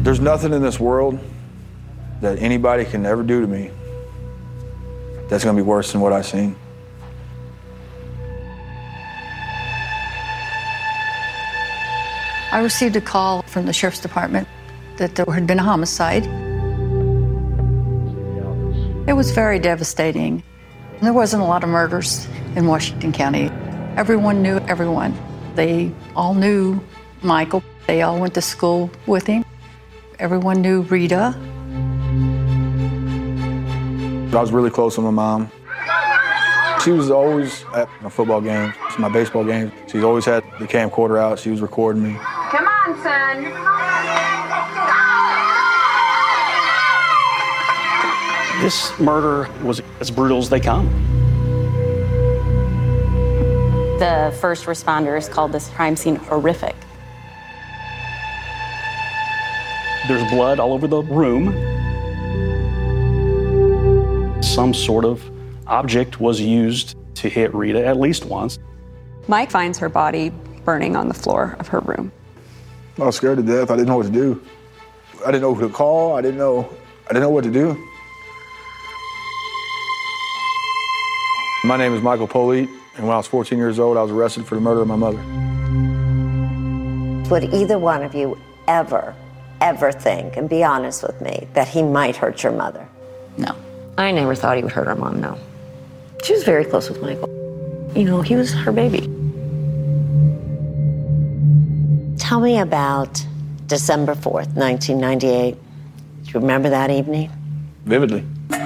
There's nothing in this world that anybody can ever do to me that's gonna be worse than what I've seen. I received a call from the sheriff's department that there had been a homicide. It was very devastating. There wasn't a lot of murders in Washington County. Everyone knew everyone. They all knew Michael. They all went to school with him. Everyone knew Rita. I was really close with my mom. She was always at my football games, my baseball games. She's always had the camcorder out. She was recording me. Come on, son. This murder was as brutal as they come. The first responders called this crime scene horrific. There's blood all over the room. Some sort of object was used to hit Rita at least once. Mike finds her body burning on the floor of her room. I was scared to death. I didn't know what to do. I didn't know who to call. I didn't know what to do. My name is Michael Polite, and when I was 14 years old, I was arrested for the murder of my mother. Would either one of you ever think, and be honest with me, that he might hurt your mother? No. I never thought he would hurt our mom, no. She was very close with Michael. You know, he was her baby. Tell me about December 4th, 1998. Do you remember that evening? Vividly.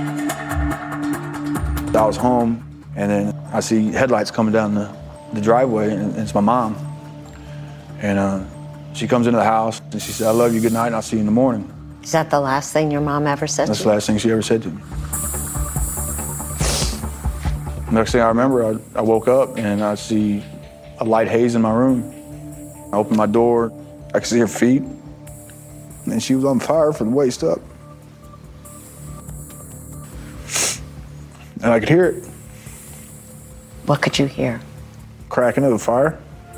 I was home, and then I see headlights coming down the driveway, and it's my mom. And she comes into the house, and she said, "I love you, good night, and I'll see you in the morning." Is that the last thing your mom ever said That's to the you? last thing she ever said to me. Next thing I remember, I woke up, and I see a light haze in my room. I opened my door, I could see her feet, and she was on fire from the waist up. And I could hear it. What could you hear? Cracking of the fire.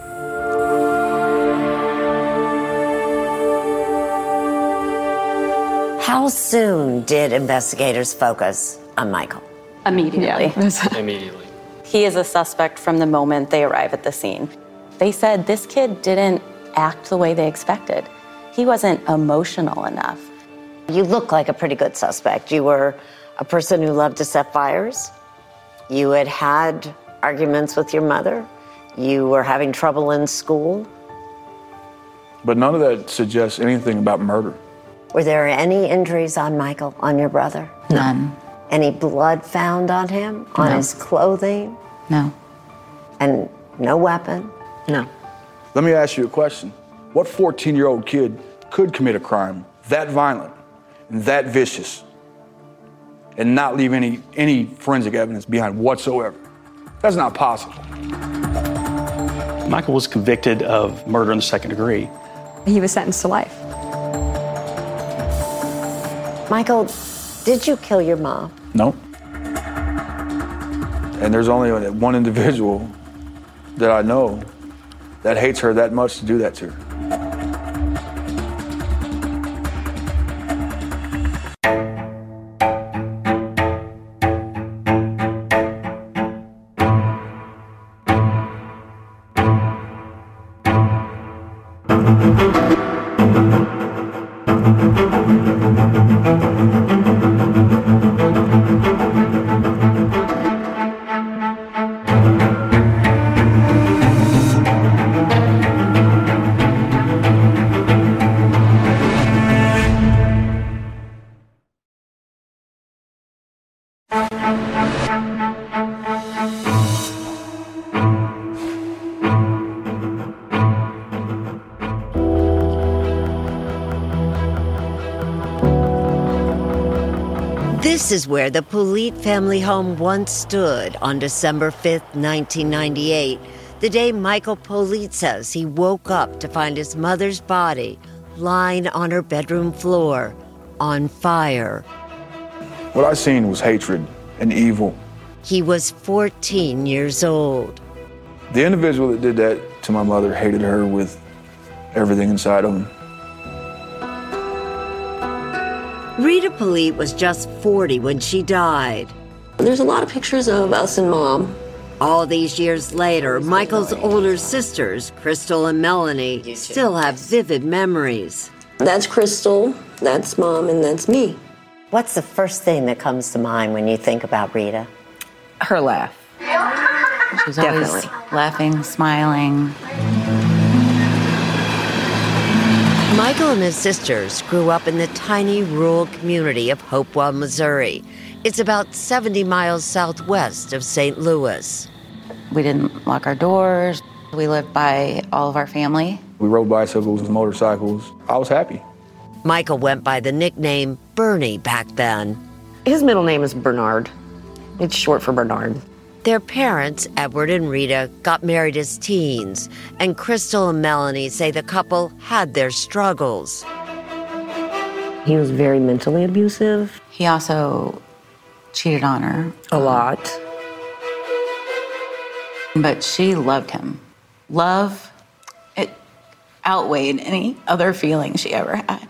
How soon did investigators focus on Michael? Immediately. Immediately. He is a suspect from the moment they arrive at the scene. They said this kid didn't act the way they expected. He wasn't emotional enough. You look like a pretty good suspect. You were a person who loved to set fires. You had had arguments with your mother. You were having trouble in school. But none of that suggests anything about murder. Were there any injuries on Michael, on your brother? None. Any blood found on him, on No. his clothing? No. And no weapon? No. Let me ask you a question. What 14-year-old kid could commit a crime that violent and that vicious and not leave any forensic evidence behind whatsoever? That's not possible. Michael was convicted of murder in the second degree. He was sentenced to life. Michael, did you kill your mom? No. And there's only one individual that I know that hates her that much to do that to her. This is where the Polite family home once stood on December 5th, 1998, the day Michael Polite says he woke up to find his mother's body lying on her bedroom floor, on fire. What I seen was hatred and evil. He was 14 years old. The individual that did that to my mother hated her with everything inside of him. Rita Polite was just 40 when she died. There's a lot of pictures of us and Mom. All these years later, Michael's older sisters, Crystal and Melanie, still have vivid memories. That's Crystal, that's Mom, and that's me. What's the first thing that comes to mind when you think about Rita? Her laugh. She was always laughing, smiling. Michael and his sisters grew up in the tiny rural community of Hopewell, Missouri. It's about 70 miles southwest of St. Louis. We didn't lock our doors. We lived by all of our family. We rode bicycles and motorcycles. I was happy. Michael went by the nickname Bernie back then. His middle name is Bernard. It's short for Bernard. Their parents, Edward and Rita, got married as teens, and Crystal and Melanie say the couple had their struggles. He was very mentally abusive. He also cheated on her. A lot. But she loved him. Love, it outweighed any other feeling she ever had.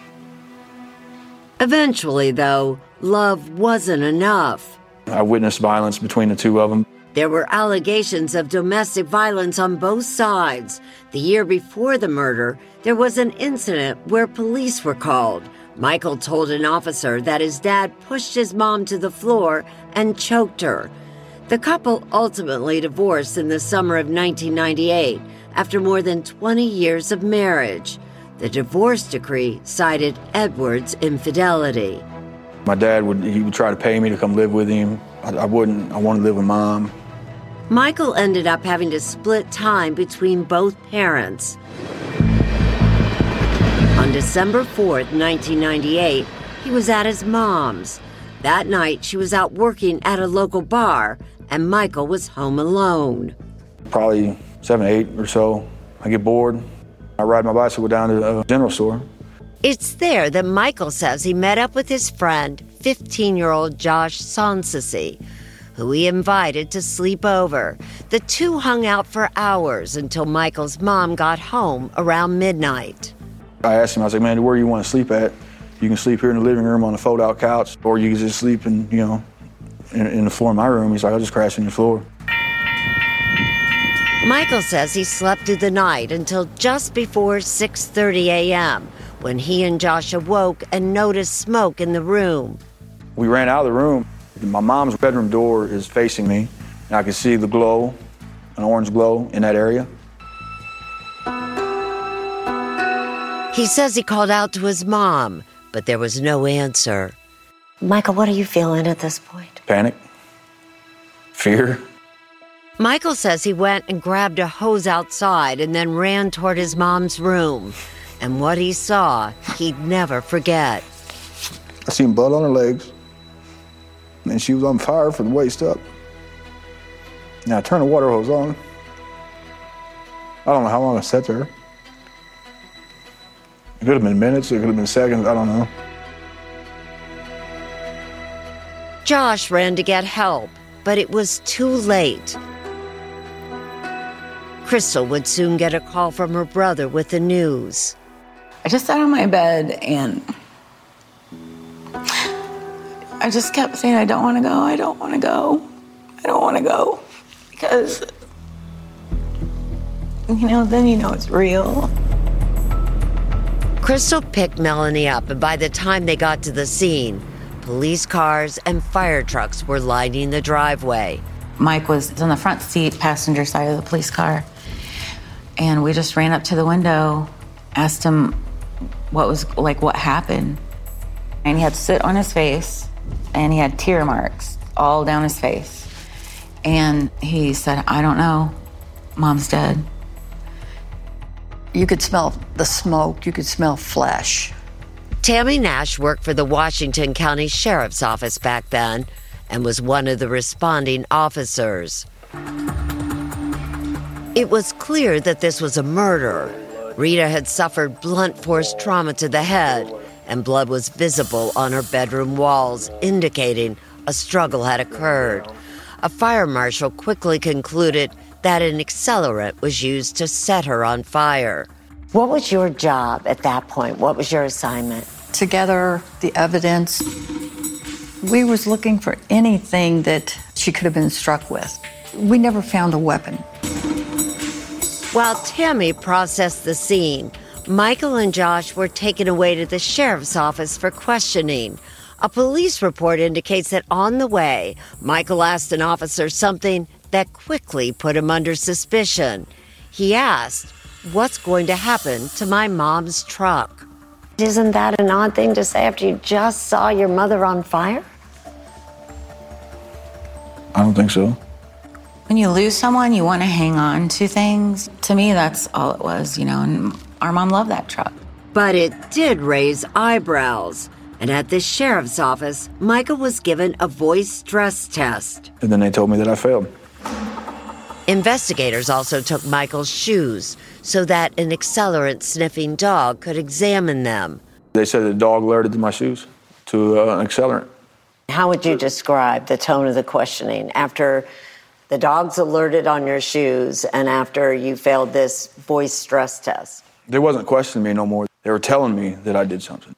Eventually, though, love wasn't enough. I witnessed violence between the two of them. There were allegations of domestic violence on both sides. The year before the murder, there was an incident where police were called. Michael told an officer that his dad pushed his mom to the floor and choked her. The couple ultimately divorced in the summer of 1998 after more than 20 years of marriage. The divorce decree cited Edward's infidelity. My dad would try to pay me to come live with him. I wouldn't. I wanted to live with Mom. Michael ended up having to split time between both parents. On December 4th, 1998, he was at his mom's. That night, she was out working at a local bar, and Michael was home alone. Probably 7, 8 or so. I get bored. I ride my bicycle down to a general store. It's there that Michael says he met up with his friend, 15-year-old Josh Sonsasi, who he invited to sleep over. The two hung out for hours until Michael's mom got home around midnight. I asked him, I was like, man, where do you want to sleep at? You can sleep here in the living room on a fold-out couch, or you can just sleep in the floor of my room. He's like, I'll just crash in your floor. Michael says he slept through the night until just before 6:30 a.m., when he and Josh awoke and noticed smoke in the room. We ran out of the room. My mom's bedroom door is facing me, and I could see the glow, an orange glow in that area. He says he called out to his mom, but there was no answer. Michael, what are you feeling at this point? Panic, fear. Michael says he went and grabbed a hose outside and then ran toward his mom's room. And what he saw, he'd never forget. I seen blood on her legs, and she was on fire from the waist up. Now I turned the water hose on. I don't know how long I sat there. It could have been minutes, it could have been seconds, I don't know. Josh ran to get help, but it was too late. Crystal would soon get a call from her brother with the news. I just sat on my bed and I just kept saying, I don't want to go, I don't want to go, I don't want to go. Because, then it's real. Crystal picked Melanie up, and by the time they got to the scene, police cars and fire trucks were lining the driveway. Mike was on the front seat, passenger side of the police car. And we just ran up to the window, asked him what happened. And he had to sit on his face, and he had tear marks all down his face. And he said, I don't know, Mom's dead. You could smell the smoke, you could smell flesh. Tammy Nash worked for the Washington County Sheriff's Office back then and was one of the responding officers. It was clear that this was a murder. Rita had suffered blunt force trauma to the head, and blood was visible on her bedroom walls, indicating a struggle had occurred. A fire marshal quickly concluded that an accelerant was used to set her on fire. What was your job at that point? What was your assignment? together the evidence. We was looking for anything that she could have been struck with. We never found a weapon. While Tammy processed the scene, Michael and Josh were taken away to the sheriff's office for questioning. A police report indicates that on the way, Michael asked an officer something that quickly put him under suspicion. He asked, "What's going to happen to my mom's truck?" Isn't that an odd thing to say after you just saw your mother on fire? I don't think so. When you lose someone, you want to hang on to things. To me, that's all it was, and our mom loved that truck. But it did raise eyebrows. And at the sheriff's office, Michael was given a voice stress test. And then they told me that I failed. Investigators also took Michael's shoes so that an accelerant-sniffing dog could examine them. They said the dog alerted to my shoes to an accelerant. How would you describe the tone of the questioning after the dog's alerted on your shoes and after you failed this voice stress test? They wasn't questioning me no more. They were telling me that I did something.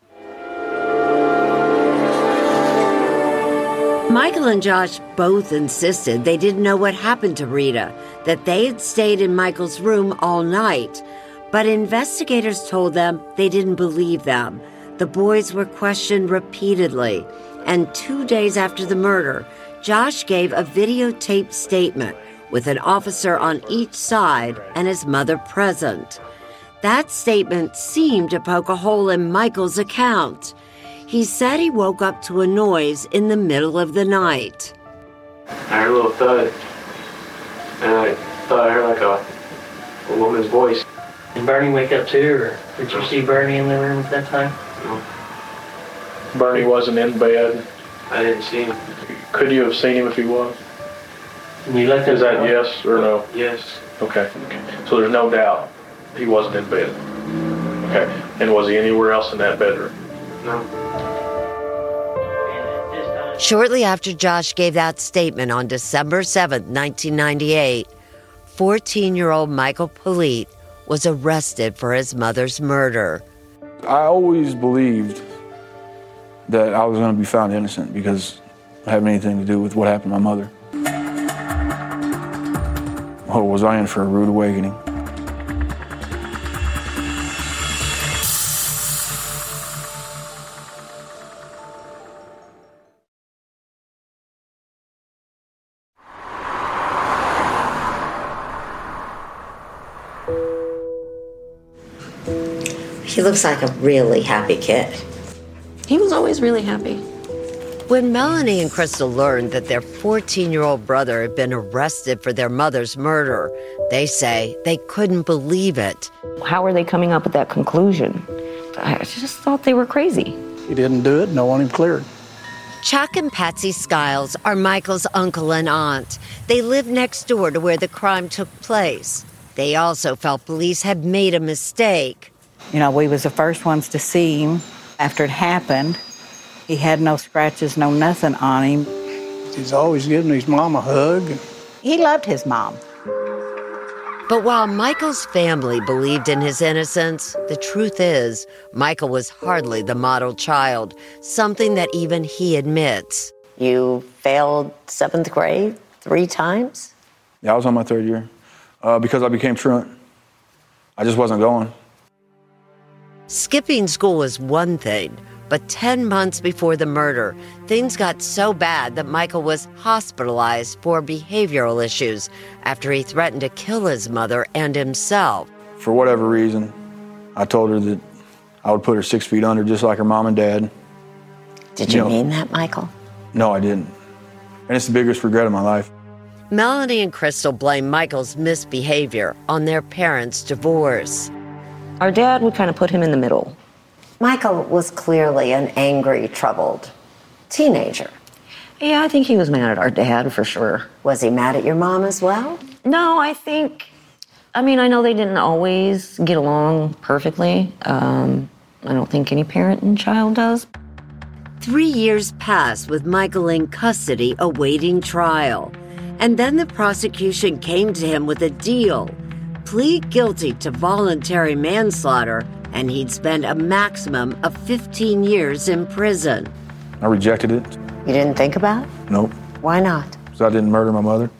Michael and Josh both insisted they didn't know what happened to Rita, that they had stayed in Michael's room all night. But investigators told them they didn't believe them. The boys were questioned repeatedly. And 2 days after the murder, Josh gave a videotaped statement with an officer on each side and his mother present. That statement seemed to poke a hole in Michael's account. He said he woke up to a noise in the middle of the night. I heard a little thud, and I thought I heard like a woman's voice. Did Bernie wake up too, or did you see Bernie in the room at that time? No. Bernie wasn't in bed. I didn't see him. Could you have seen him if he was? And you looked at Is that yes or no? Yes. Okay. So there's no doubt he wasn't in bed. Okay. And was he anywhere else in that bedroom? No. Shortly after Josh gave that statement on December 7th, 1998, 14-year-old Michael Polite was arrested for his mother's murder. I always believed that I was going to be found innocent because I didn't have anything to do with what happened to my mother. Or was I in for a rude awakening? He looks like a really happy kid. He was always really happy. When Melanie and Crystal learned that their 14-year-old brother had been arrested for their mother's murder, they say they couldn't believe it. How are they coming up with that conclusion? I just thought they were crazy. He didn't do it, no one him cleared. Chuck and Patsy Skiles are Michael's uncle and aunt. They live next door to where the crime took place. They also felt police had made a mistake. We was the first ones to see him after it happened. He had no scratches, no nothing on him. He's always giving his mom a hug. He loved his mom. But while Michael's family believed in his innocence, the truth is, Michael was hardly the model child, something that even he admits. You failed 7th grade 3 times? Yeah, I was on my 3rd year because I became truant. I just wasn't going. Skipping school was one thing, but 10 months before the murder, things got so bad that Michael was hospitalized for behavioral issues after he threatened to kill his mother and himself. For whatever reason, I told her that I would put her 6 feet under just like her mom and dad. Did you mean that, Michael? No, I didn't. And it's the biggest regret of my life. Melanie and Crystal blame Michael's misbehavior on their parents' divorce. Our dad would kind of put him in the middle. Michael was clearly an angry, troubled teenager. Yeah, I think he was mad at our dad for sure. Was he mad at your mom as well? No, I know they didn't always get along perfectly. I don't think any parent and child does. 3 years passed with Michael in custody awaiting trial. And then the prosecution came to him with a deal. Plead guilty to voluntary manslaughter and he'd spend a maximum of 15 years in prison. I rejected it. You didn't think about it? Nope. Why not? Because I didn't murder my mother.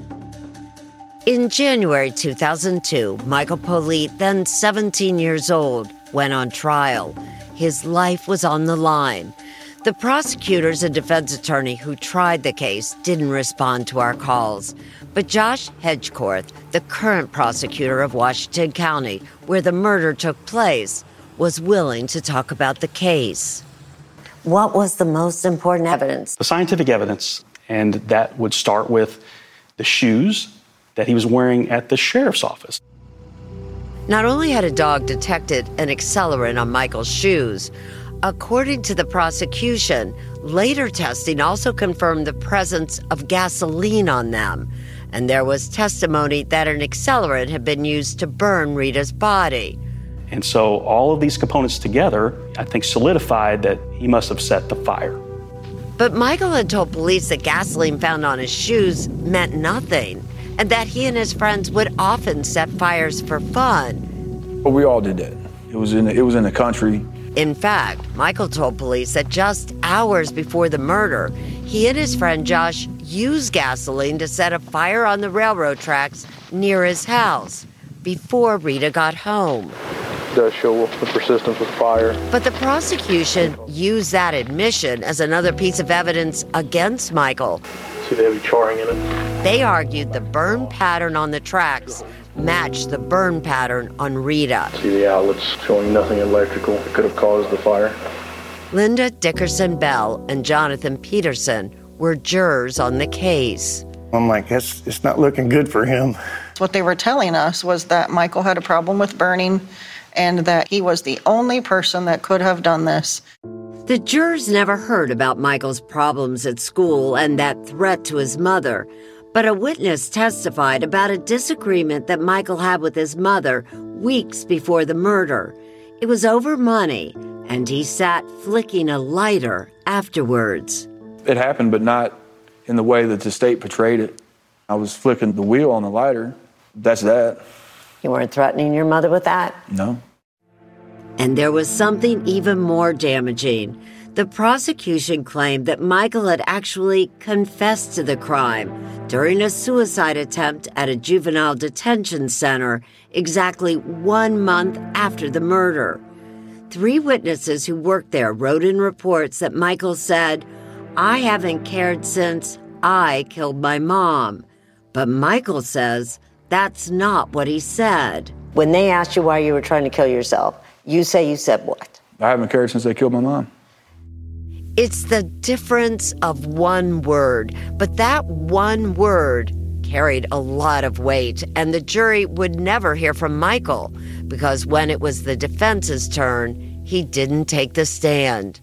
In January 2002, Michael Polite, then 17 years old, went on trial. His life was on the line. The prosecutors and defense attorney who tried the case didn't respond to our calls. But Josh Hedgecorth, the current prosecutor of Washington County, where the murder took place, was willing to talk about the case. What was the most important evidence? The scientific evidence, and that would start with the shoes that he was wearing at the sheriff's office. Not only had a dog detected an accelerant on Michael's shoes, according to the prosecution, later testing also confirmed the presence of gasoline on them, and there was testimony that an accelerant had been used to burn Rita's body. And so all of these components together, I think, solidified that he must have set the fire. But Michael had told police that gasoline found on his shoes meant nothing, and that he and his friends would often set fires for fun. But we all did that. It was in the country. In fact, Michael told police that just hours before the murder, he and his friend Josh used gasoline to set a fire on the railroad tracks near his house before Rita got home. It does show the persistence with fire. But the prosecution used that admission as another piece of evidence against Michael. See the heavy charring in it? They argued the burn pattern on the tracks matched the burn pattern on Rita. See the outlets showing nothing electrical that could have caused the fire. Linda Dickerson Bell and Jonathan Peterson were jurors on the case. I'm like, it's not looking good for him. What they were telling us was that Michael had a problem with burning and that he was the only person that could have done this. The jurors never heard about Michael's problems at school and that threat to his mother, but a witness testified about a disagreement that Michael had with his mother weeks before the murder. It was over money, and he sat flicking a lighter afterwards. It happened, but not in the way that the state portrayed it. I was flicking the wheel on the lighter. That's that. You weren't threatening your mother with that? No. And there was something even more damaging. The prosecution claimed that Michael had actually confessed to the crime during a suicide attempt at a juvenile detention center exactly 1 month after the murder. 3 witnesses who worked there wrote in reports that Michael said, "I haven't cared since I killed my mom." But Michael says that's not what he said. When they asked you why you were trying to kill yourself, you said what? I haven't cared since they killed my mom. It's the difference of one word, but that one word carried a lot of weight, and the jury would never hear from Michael because when it was the defense's turn, he didn't take the stand.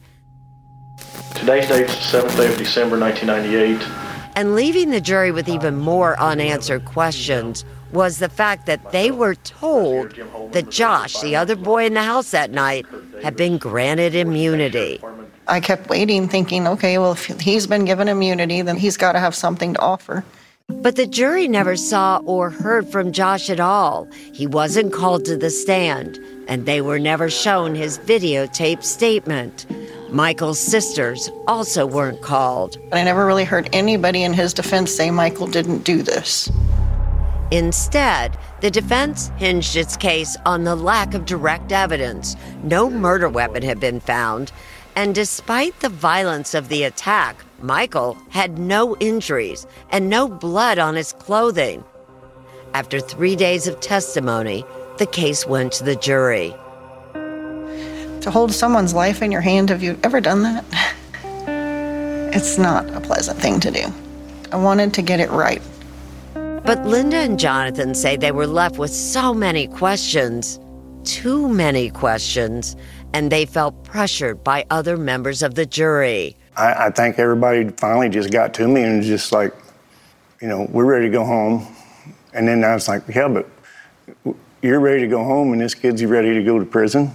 Today's date is the 7th day of December, 1998. And leaving the jury with even more unanswered questions was the fact that they were told that Josh, the other boy in the house that night, had been granted immunity. I kept waiting, thinking, okay, well, if he's been given immunity, then he's got to have something to offer. But the jury never saw or heard from Josh at all. He wasn't called to the stand, and they were never shown his videotaped statement. Michael's sisters also weren't called. I never really heard anybody in his defense say Michael didn't do this. Instead, the defense hinged its case on the lack of direct evidence. No murder weapon had been found. And despite the violence of the attack, Michael had no injuries and no blood on his clothing. After 3 days of testimony, the case went to the jury. To hold someone's life in your hand, have you ever done that? It's not a pleasant thing to do. I wanted to get it right. But Linda and Jonathan say they were left with so many questions, too many questions, and they felt pressured by other members of the jury. I think everybody finally just got to me and was just like, we're ready to go home. And then I was like, yeah, but you're ready to go home and this kid's ready to go to prison.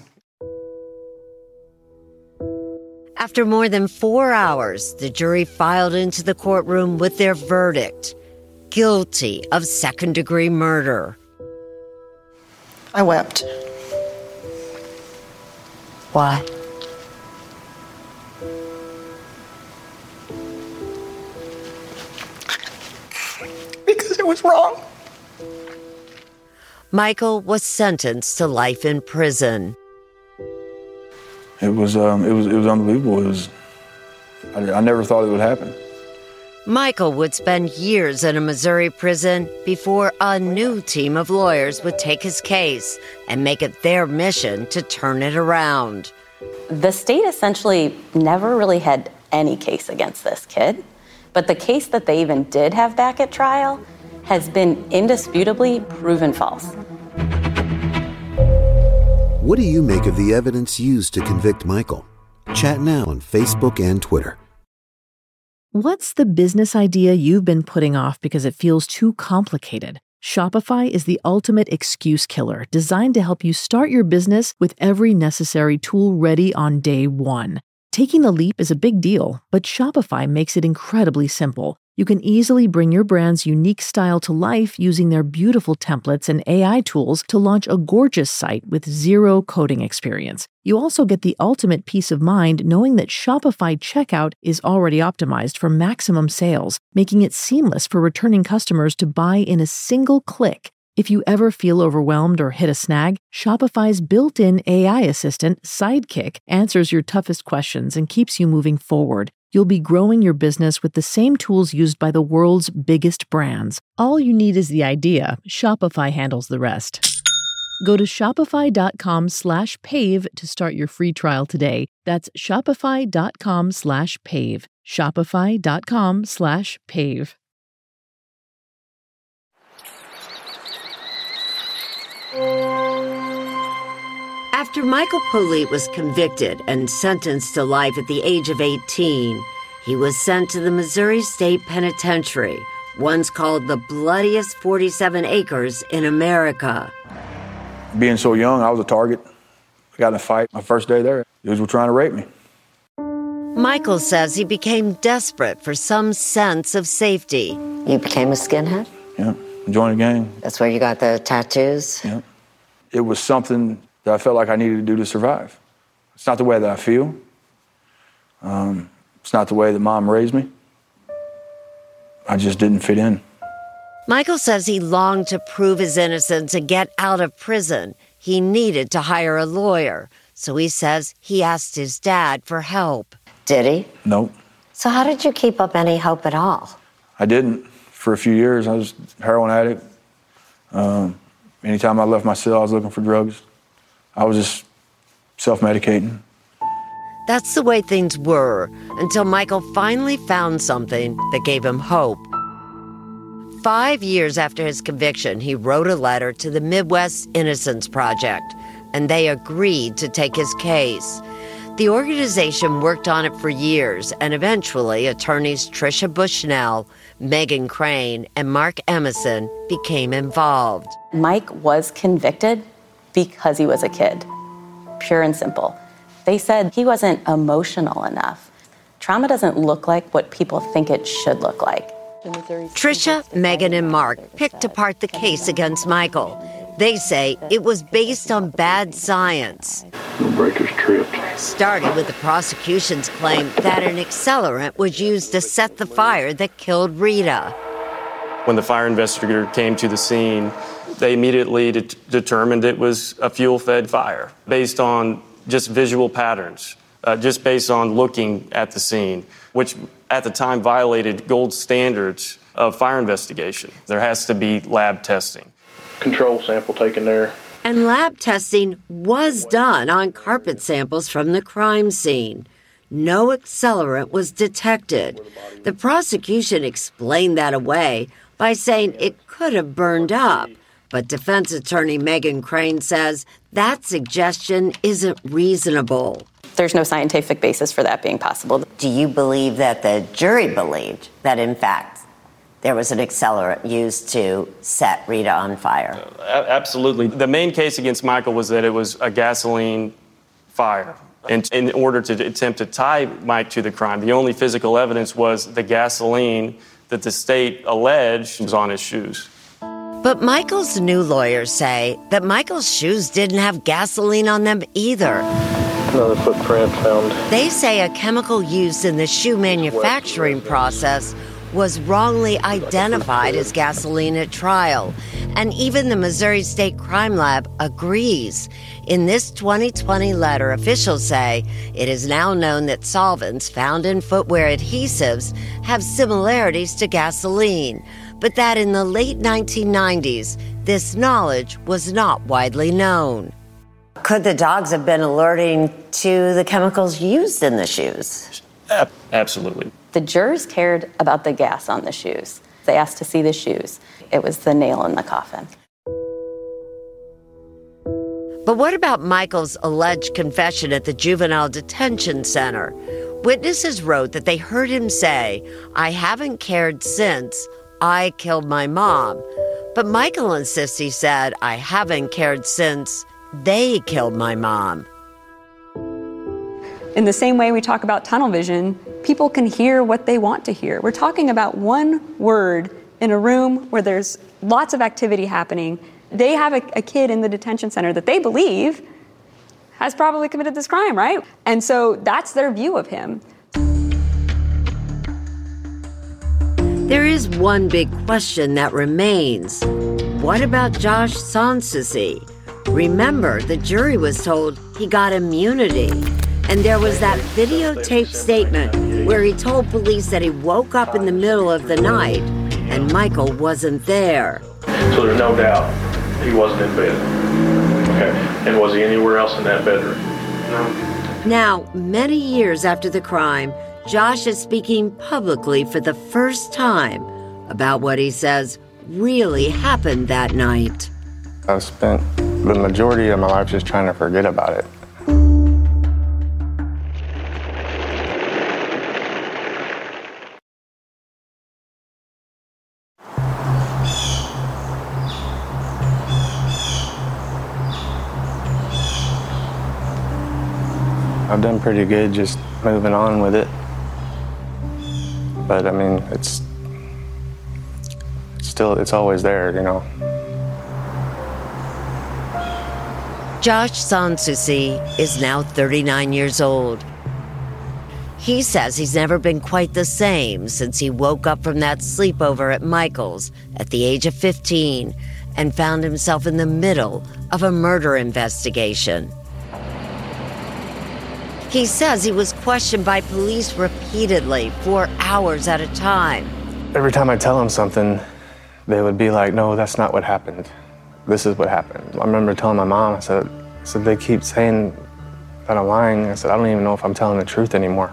After more than 4 hours, the jury filed into the courtroom with their verdict: guilty of second-degree murder. I wept. Why? Because it was wrong. Michael was sentenced to life in prison. It was unbelievable. I never thought it would happen. Michael would spend years in a Missouri prison before a new team of lawyers would take his case and make it their mission to turn it around. The state essentially never really had any case against this kid, but the case that they even did have back at trial has been indisputably proven false. What do you make of the evidence used to convict Michael? Chat now on Facebook and Twitter. What's the business idea you've been putting off because it feels too complicated? Shopify is the ultimate excuse killer, designed to help you start your business with every necessary tool ready on day one. Taking the leap is a big deal, but Shopify makes it incredibly simple. You can easily bring your brand's unique style to life using their beautiful templates and AI tools to launch a gorgeous site with zero coding experience. You also get the ultimate peace of mind knowing that Shopify checkout is already optimized for maximum sales, making it seamless for returning customers to buy in a single click. If you ever feel overwhelmed or hit a snag, Shopify's built-in AI assistant, Sidekick, answers your toughest questions and keeps you moving forward. You'll be growing your business with the same tools used by the world's biggest brands. All you need is the idea. Shopify handles the rest. Go to shopify.com/pave to start your free trial today. That's shopify.com/pave. Shopify.com/pave. After Michael Polite was convicted and sentenced to life at the age of 18, he was sent to the Missouri State Penitentiary, once called the bloodiest 47 acres in America. Being so young, I was a target. I got in a fight my first day there. Dudes were trying to rape me. Michael says he became desperate for some sense of safety. You became a skinhead? Yeah, joined a gang. That's where you got the tattoos? Yeah. It was something that I felt like I needed to do to survive. It's not the way that I feel. It's not the way that Mom raised me. I just didn't fit in. Michael says he longed to prove his innocence and get out of prison. He needed to hire a lawyer, so he says he asked his dad for help. Did he? Nope. So how did you keep up any hope at all? I didn't. For a few years, I was a heroin addict. Anytime I left my cell, I was looking for drugs. I was just self-medicating. That's the way things were until Michael finally found something that gave him hope. 5 years after his conviction, he wrote a letter to the Midwest Innocence Project, and they agreed to take his case. The organization worked on it for years, and eventually attorneys Tricia Bushnell, Megan Crane, and Mark Emerson became involved. Mike was convicted because he was a kid, pure and simple. They said he wasn't emotional enough. Trauma doesn't look like what people think it should look like. Tricia, Megan, and Mark picked apart the case against Michael. They say it was based on bad science. The breakers tripped. Starting with the prosecution's claim that an accelerant was used to set the fire that killed Rita. When the fire investigator came to the scene, they immediately determined it was a fuel-fed fire based on just visual patterns, just based on looking at the scene, which at the time violated gold standards of fire investigation. There has to be lab testing. Control sample taken there. And lab testing was done on carpet samples from the crime scene. No accelerant was detected. The prosecution explained that away by saying it could have burned up. But defense attorney Megan Crane says that suggestion isn't reasonable. There's no scientific basis for that being possible. Do you believe that the jury believed that, in fact, there was an accelerant used to set Rita on fire? Absolutely. The main case against Michael was that it was a gasoline fire. And in order to attempt to tie Mike to the crime, the only physical evidence was the gasoline that the state alleged was on his shoes. But Michael's new lawyers say that Michael's shoes didn't have gasoline on them either. Another footprint found. They say a chemical used in the shoe manufacturing process was wrongly identified as gasoline at trial. And even the Missouri State Crime Lab agrees. In this 2020 letter, officials say it is now known that solvents found in footwear adhesives have similarities to gasoline, but that in the late 1990s, this knowledge was not widely known. Could the dogs have been alerting to the chemicals used in the shoes? Absolutely. The jurors cared about the gas on the shoes. They asked to see the shoes. It was the nail in the coffin. But what about Michael's alleged confession at the juvenile detention center? Witnesses wrote that they heard him say, "I haven't cared since I killed my mom." But Michael insists he said, "I haven't cared since they killed my mom." In the same way we talk about tunnel vision, people can hear what they want to hear. We're talking about one word in a room where there's lots of activity happening. They have a kid in the detention center that they believe has probably committed this crime, right? And so that's their view of him. There is one big question that remains. What about Josh Sanssouci? Remember, the jury was told he got immunity. And there was that videotaped statement where he told police that he woke up in the middle of the night and Michael wasn't there. So there's no doubt he wasn't in bed. Okay. And was he anywhere else in that bedroom? No. Now, many years after the crime, Josh is speaking publicly for the first time about what he says really happened that night. I've spent the majority of my life just trying to forget about it. I've done pretty good just moving on with it. But I mean, it's always there, you know. Josh Sanssouci is now 39 years old. He says he's never been quite the same since he woke up from that sleepover at Michael's at the age of 15 and found himself in the middle of a murder investigation. He says he was questioned by police repeatedly for hours at a time. Every time I tell them something, they would be like, "No, that's not what happened. This is what happened." I remember telling my mom, I said, "They keep saying that I'm lying." I said, "I don't even know if I'm telling the truth anymore."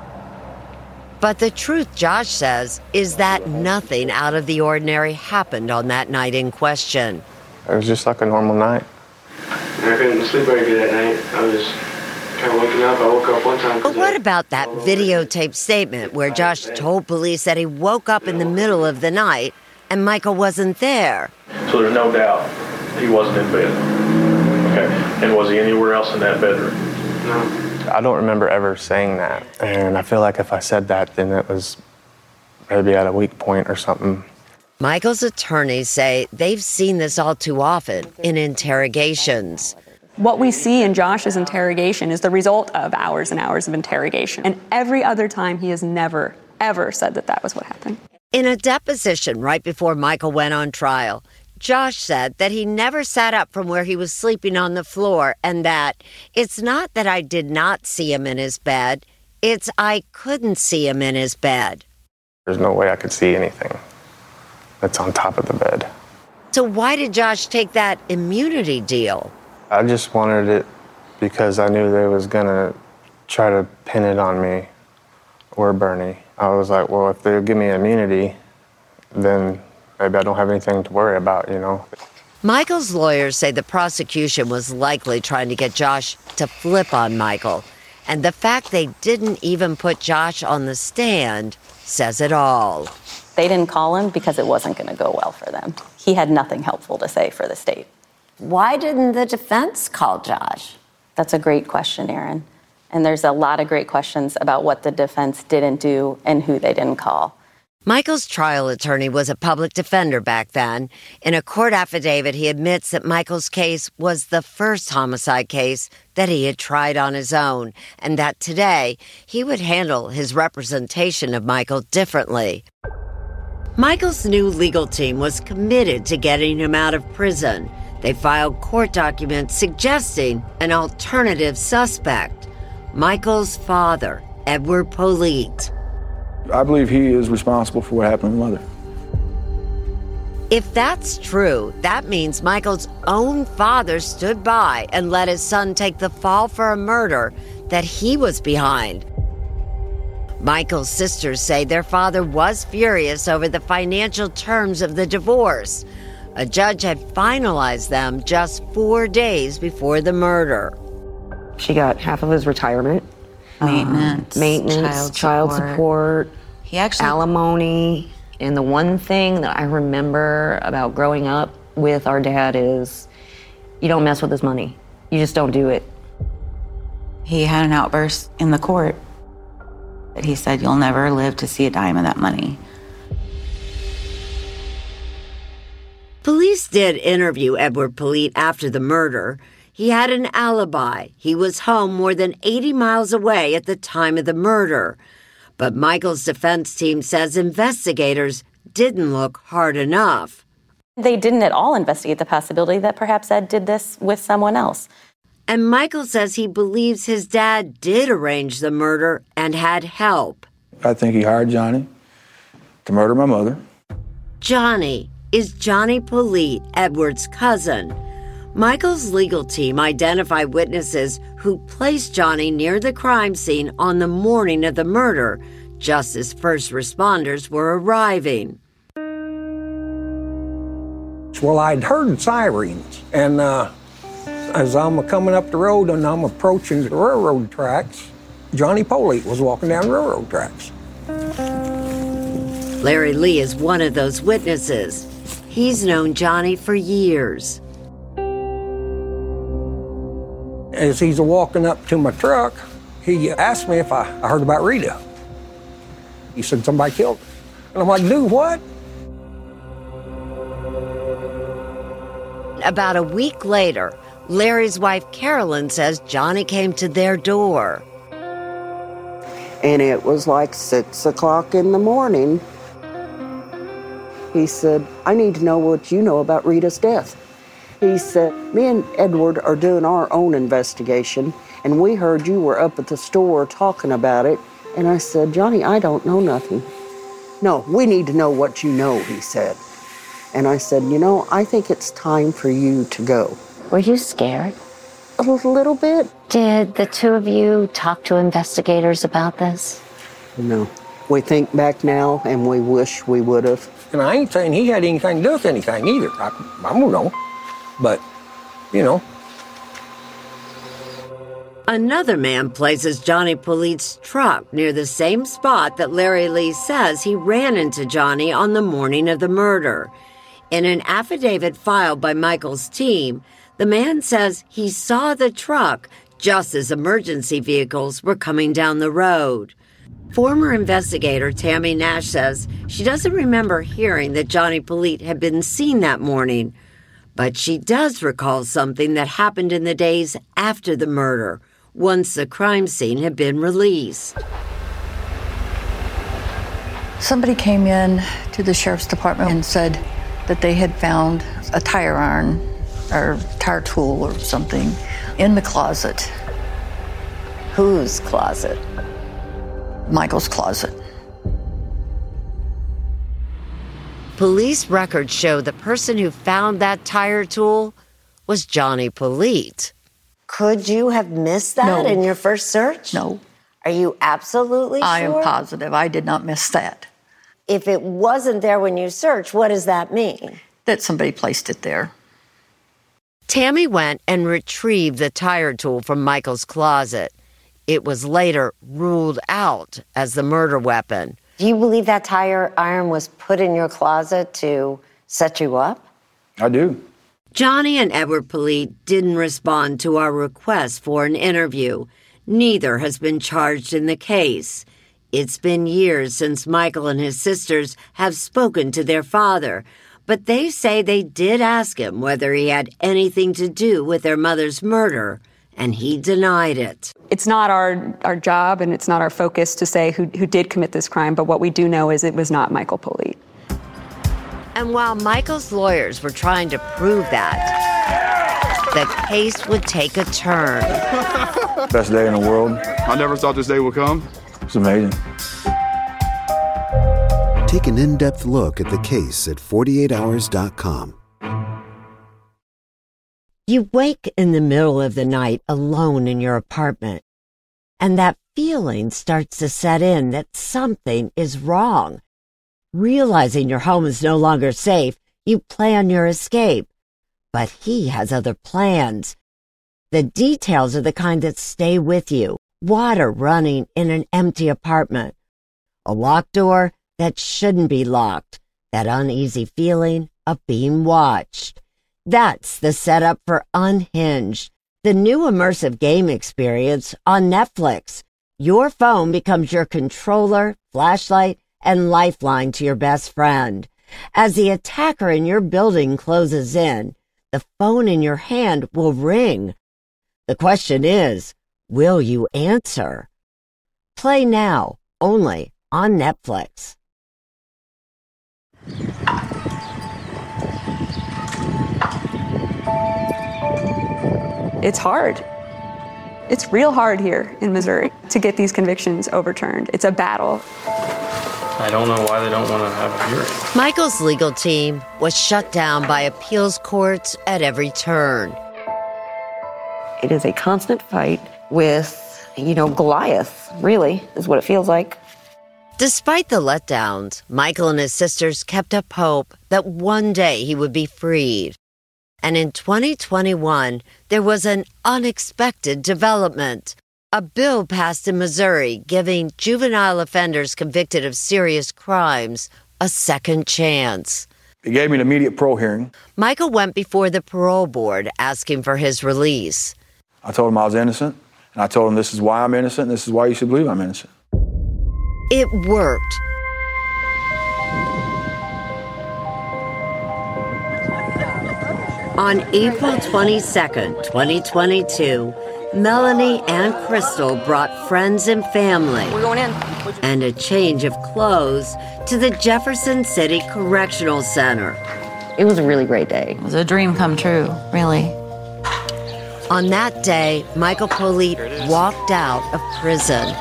But the truth, Josh says, is that nothing out of the ordinary happened on that night in question. It was just like a normal night. I couldn't sleep very good that night. I was kind of waking up. I woke up one time. But what about that videotaped statement where Josh told police that he woke up in the middle of the night and Michael wasn't there? So there's no doubt he wasn't in bed. Okay. And was he anywhere else in that bedroom? No. I don't remember ever saying that. And I feel like if I said that, then it was maybe at a weak point or something. Michael's attorneys say they've seen this all too often in interrogations. What we see in Josh's interrogation is the result of hours and hours of interrogation. And every other time, he has never, ever said that that was what happened. In a deposition right before Michael went on trial, Josh said that he never sat up from where he was sleeping on the floor and that it's not that I did not see him in his bed, it's I couldn't see him in his bed. There's no way I could see anything that's on top of the bed. So why did Josh take that immunity deal? I just wanted it because I knew they was gonna try to pin it on me or Bernie. I was like, well, if they give me immunity, then maybe I don't have anything to worry about, you know. Michael's lawyers say the prosecution was likely trying to get Josh to flip on Michael. And the fact they didn't even put Josh on the stand says it all. They didn't call him because it wasn't going to go well for them. He had nothing helpful to say for the state. Why didn't the defense call Josh? That's a great question, Erin. And there's a lot of great questions about what the defense didn't do and who they didn't call. Michael's trial attorney was a public defender back then. In a court affidavit, he admits that Michael's case was the first homicide case that he had tried on his own, and that today he would handle his representation of Michael differently. Michael's new legal team was committed to getting him out of prison. They filed court documents suggesting an alternative suspect, Michael's father, Edward Polite. I believe he is responsible for what happened to my mother. If that's true, that means Michael's own father stood by and let his son take the fall for a murder that he was behind. Michael's sisters say their father was furious over the financial terms of the divorce. A judge had finalized them just 4 days before the murder. She got half of his retirement. Maintenance, child support, he actually alimony. And the one thing that I remember about growing up with our dad is you don't mess with his money. You just don't do it. He had an outburst in the court that he said, "You'll never live to see a dime of that money." Police did interview Edward Polite after the murder. He had an alibi. He was home more than 80 miles away at the time of the murder. But Michael's defense team says investigators didn't look hard enough. They didn't at all investigate the possibility that perhaps Ed did this with someone else. And Michael says he believes his dad did arrange the murder and had help. I think he hired Johnny to murder my mother. Johnny is Johnny Polite, Edward's cousin. Michael's legal team identified witnesses who placed Johnny near the crime scene on the morning of the murder, just as first responders were arriving. Well, I'd heard sirens, and as I'm coming up the road and I'm approaching the railroad tracks, Johnny Polite was walking down the railroad tracks. Larry Lee is one of those witnesses. He's known Johnny for years. As he's walking up to my truck, he asked me if I heard about Rita. He said somebody killed her. And I'm like, dude, what? About a week later, Larry's wife Carolyn says Johnny came to their door. And it was like 6 o'clock in the morning. He said, I need to know what you know about Rita's death. He said, me and Edward are doing our own investigation, and we heard you were up at the store talking about it. And I said, Johnny, I don't know nothing. No, we need to know what you know, he said. And I said, you know, I think it's time for you to go. Were you scared? A little bit. Did the two of you talk to investigators about this? No. We think back now, and we wish we would have. And I ain't saying he had anything to do with anything either. I don't know. But, you know. Another man places Johnny Polite's truck near the same spot that Larry Lee says he ran into Johnny on the morning of the murder. In an affidavit filed by Michael's team, the man says he saw the truck just as emergency vehicles were coming down the road. Former investigator Tammy Nash says she doesn't remember hearing that Johnny Polite had been seen that morning, but she does recall something that happened in the days after the murder, once the crime scene had been released. Somebody came in to the sheriff's department and said that they had found a tire iron or tire tool or something in the closet. Whose closet? Michael's closet. Police records show the person who found that tire tool was Johnny Polite. Could you have missed that in your first search? No. Are you absolutely sure? I am positive. I did not miss that. If it wasn't there when you searched, what does that mean? That somebody placed it there. Tammy went and retrieved the tire tool from Michael's closet. It was later ruled out as the murder weapon. Do you believe that tire iron was put in your closet to set you up? I do. Johnny and Edward Polite didn't respond to our request for an interview. Neither has been charged in the case. It's been years since Michael and his sisters have spoken to their father, but they say they did ask him whether he had anything to do with their mother's murder, and he denied it. It's not our job and it's not our focus to say who did commit this crime, but what we do know is it was not Michael Polite. And while Michael's lawyers were trying to prove that, the case would take a turn. Best day in the world. I never thought this day would come. It's amazing. Take an in-depth look at the case at 48hours.com. You wake in the middle of the night alone in your apartment, and that feeling starts to set in that something is wrong. Realizing your home is no longer safe, you plan your escape. But he has other plans. The details are the kind that stay with you. Water running in an empty apartment. A locked door that shouldn't be locked. That uneasy feeling of being watched. That's the setup for Unhinged, the new immersive game experience on Netflix. Your phone becomes your controller, flashlight, and lifeline to your best friend. As the attacker in your building closes in, the phone in your hand will ring. The question is, will you answer? Play now, only on Netflix. It's hard. It's real hard here in Missouri to get these convictions overturned. It's a battle. I don't know why they don't want to have a hearing. Michael's legal team was shut down by appeals courts at every turn. It is a constant fight with, Goliath, really, is what it feels like. Despite the letdowns, Michael and his sisters kept up hope that one day he would be freed. And in 2021, there was an unexpected development. A bill passed in Missouri giving juvenile offenders convicted of serious crimes a second chance. It gave me an immediate parole hearing. Michael went before the parole board asking for his release. I told him I was innocent, and I told him this is why I'm innocent, and this is why you should believe I'm innocent. It worked. On April 22nd, 2022, Melanie and Crystal brought friends and family. We're going in. And a change of clothes to the Jefferson City Correctional Center. It was a really great day. It was a dream come true, really. On that day, Michael Polite walked out of prison.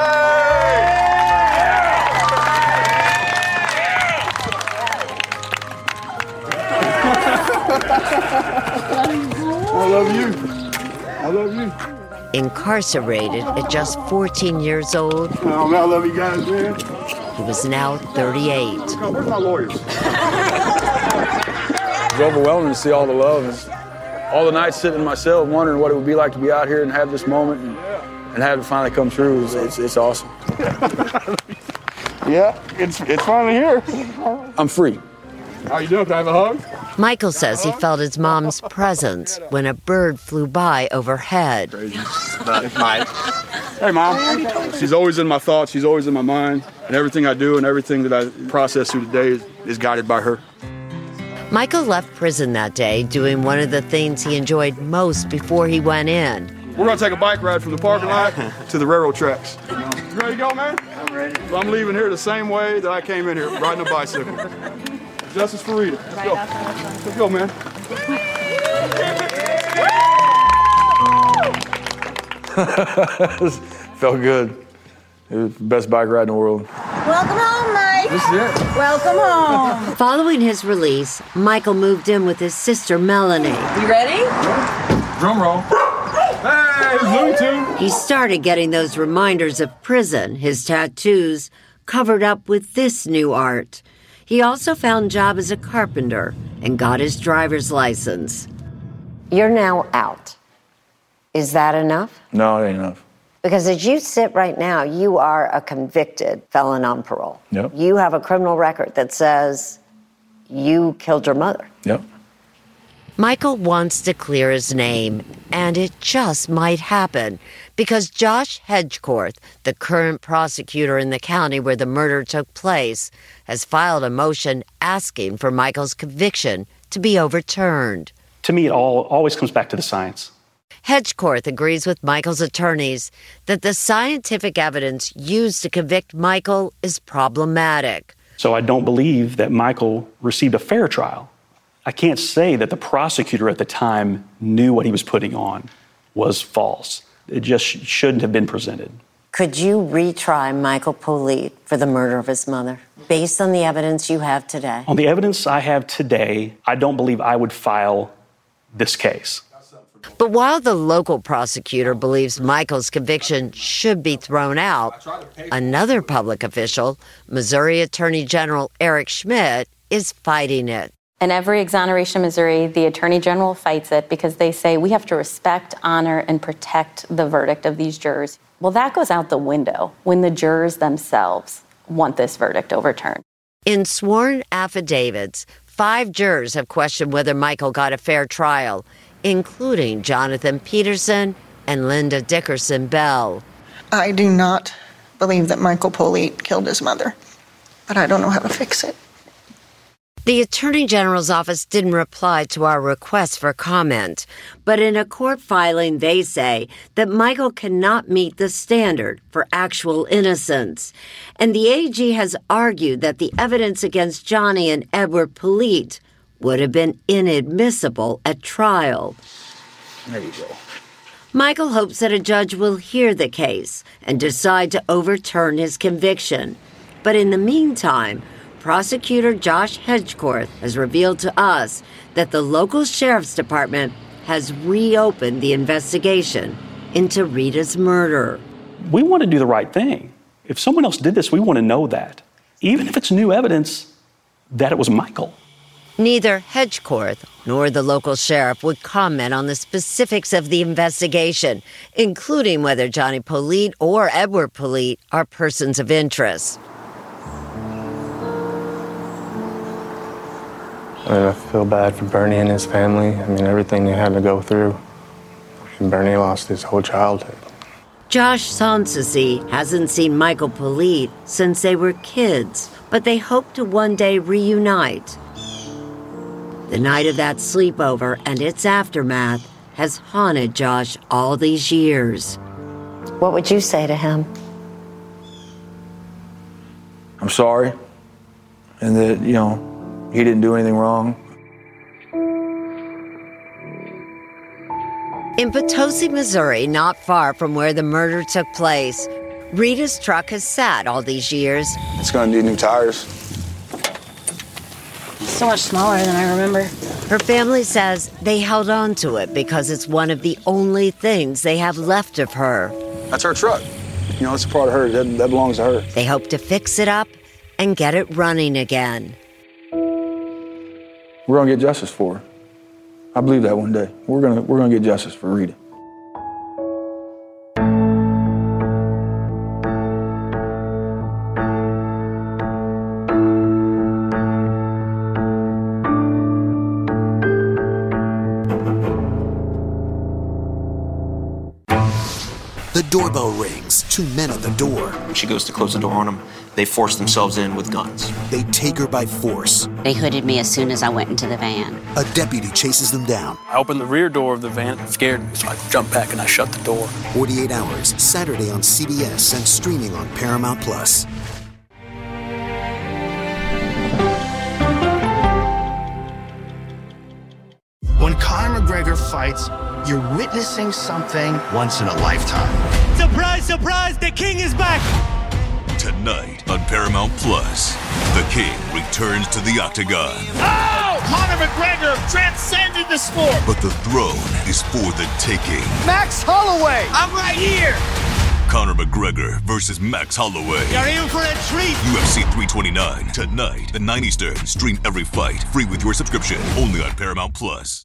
I love you. I love you. Incarcerated at just 14 years old. Oh, man, I love you guys, man. He was now 38. Where's my lawyers? It was overwhelming to see all the love. And all the nights sitting in my cell wondering what it would be like to be out here and have this moment and have it finally come true. It's awesome. Yeah, it's finally here. I'm free. How you doing? Can I have a hug? Michael says he felt his mom's presence when a bird flew by overhead. Hey, Mom. She's always in my thoughts. She's always in my mind. And everything I do and everything that I process through the day is guided by her. Michael left prison that day doing one of the things he enjoyed most before he went in. We're going to take a bike ride from the parking lot to the railroad tracks. You ready to go, man? I'm ready. So I'm leaving here the same way that I came in here, riding a bicycle. Justice for Rita. Let's go. Let's go, man. Felt good. It was the best bike ride in the world. Welcome home, Mike. This is it. Welcome home. Following his release, Michael moved in with his sister Melanie. You ready? Drum roll. Hey, Looney Tunes. He started getting those reminders of prison, his tattoos, covered up with this new art. He also found a job as a carpenter and got his driver's license. You're now out. Is that enough? No, it ain't enough. Because as you sit right now, you are a convicted felon on parole. Yep. You have a criminal record that says you killed your mother. Yep. Michael wants to clear his name, and it just might happen because Josh Hedgecorth, the current prosecutor in the county where the murder took place, has filed a motion asking for Michael's conviction to be overturned. To me, it always comes back to the science. Hedgecorth agrees with Michael's attorneys that the scientific evidence used to convict Michael is problematic. So I don't believe that Michael received a fair trial. I can't say that the prosecutor at the time knew what he was putting on was false. It just shouldn't have been presented. Could you retry Michael Polite for the murder of his mother, based on the evidence you have today? On the evidence I have today, I don't believe I would file this case. But while the local prosecutor believes Michael's conviction should be thrown out, another public official, Missouri Attorney General Eric Schmidt, is fighting it. In every exoneration in Missouri, the Attorney General fights it because they say we have to respect, honor, and protect the verdict of these jurors. Well, that goes out the window when the jurors themselves want this verdict overturned. In sworn affidavits, 5 jurors have questioned whether Michael got a fair trial, including Jonathan Peterson and Linda Dickerson Bell. I do not believe that Michael Polite killed his mother, but I don't know how to fix it. The Attorney General's office didn't reply to our request for comment, but in a court filing, they say that Michael cannot meet the standard for actual innocence. And the AG has argued that the evidence against Johnny and Edward Polite would have been inadmissible at trial. There you go. Michael hopes that a judge will hear the case and decide to overturn his conviction. But in the meantime, Prosecutor Josh Hedgecorth has revealed to us that the local sheriff's department has reopened the investigation into Rita's murder. We want to do the right thing. If someone else did this, we want to know that. Even if it's new evidence that it was Michael. Neither Hedgecorth nor the local sheriff would comment on the specifics of the investigation, including whether Johnny Polite or Edward Polite are persons of interest. I feel bad for Bernie and his family. I mean, everything they had to go through. And Bernie lost his whole childhood. Josh Sanssouci hasn't seen Michael Polite since they were kids, but they hope to one day reunite. The night of that sleepover and its aftermath has haunted Josh all these years. What would you say to him? I'm sorry. And that, he didn't do anything wrong. In Potosi, Missouri, not far from where the murder took place, Rita's truck has sat all these years. It's gonna need new tires. So much smaller than I remember. Her family says they held on to it because it's one of the only things they have left of her. That's her truck. It's a part of her. That belongs to her. They hope to fix it up and get it running again. We're gonna get justice for her. I believe that one day. We're gonna get justice for Rita. The doorbell rings. 2 men at the door. When she goes to close the door on them, they force themselves in with guns. They take her by force. They hooded me as soon as I went into the van. A deputy chases them down. I opened the rear door of the van. It scared me, so I jumped back and I shut the door. 48 Hours, Saturday on CBS and streaming on Paramount+. When Conor McGregor fights, you're witnessing something once in a lifetime. Surprise, surprise, the King is back! Tonight on Paramount+, the King returns to the octagon. Oh! Conor McGregor transcended the sport! But the throne is for the taking. Max Holloway! I'm right here! Conor McGregor versus Max Holloway. You're in for a treat! UFC 329, tonight at 9 Eastern. Stream every fight, free with your subscription, only on Paramount+.